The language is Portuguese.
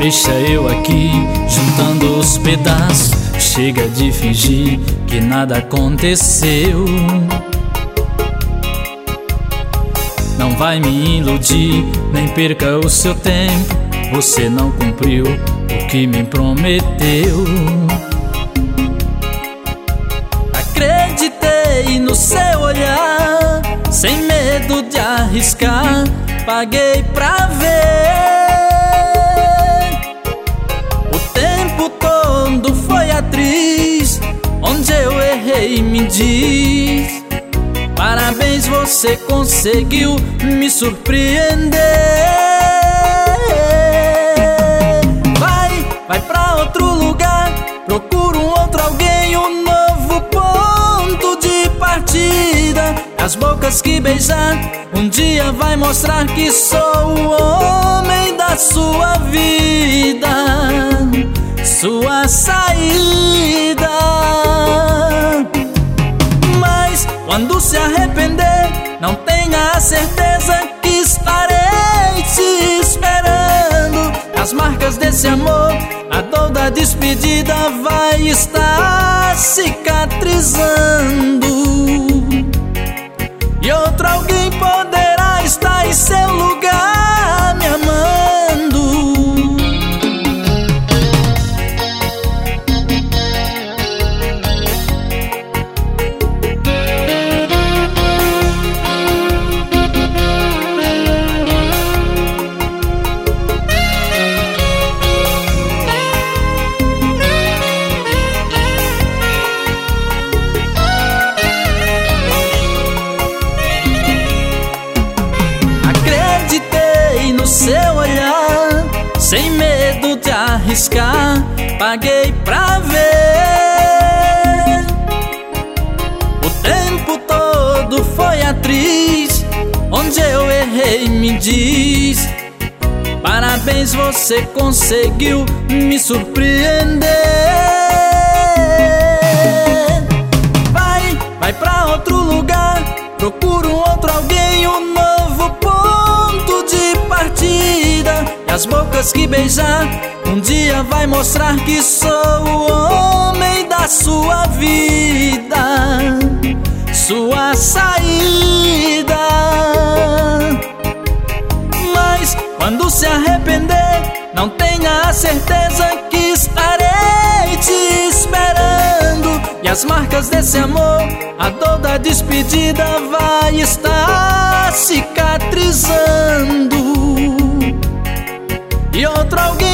Deixa eu aqui juntando os pedaços. Chega de fingir que nada aconteceu. Não vai me iludir, nem perca o seu tempo. Você não cumpriu o que me prometeu. Acreditei no seu olhar, sem medo de arriscar, paguei pra ver. O tempo todo foi atriz, onde eu errei me diz. Parabéns, você conseguiu me surpreender. Vai pra outro lugar, procura um outro alguém, um novo ponto de partida. As bocas que beijar um dia vai mostrar que sou o homem da sua vida, sua saída. Mas quando se arrepender, não tenha a certeza que estarei te esperando. As marcas desse amor, a dor da despedida vai estar cicatrizando. E outro alguém poderá estar em seu lugar me amando. Seu olhar, sem medo de arriscar, paguei pra ver. O tempo todo foi atriz, onde eu errei me diz. Parabéns, você conseguiu me surpreender. Vai pra outro lugar, procura um outro alguém, um novo ponto de partida. E as bocas que beijar um dia vai mostrar que sou o homem da sua vida, sua saída. Mas quando se arrepender, não tenha a certeza que estarei te esperando. E as marcas desse amor, a dor da despedida vai estar cicatrizando. E outro alguém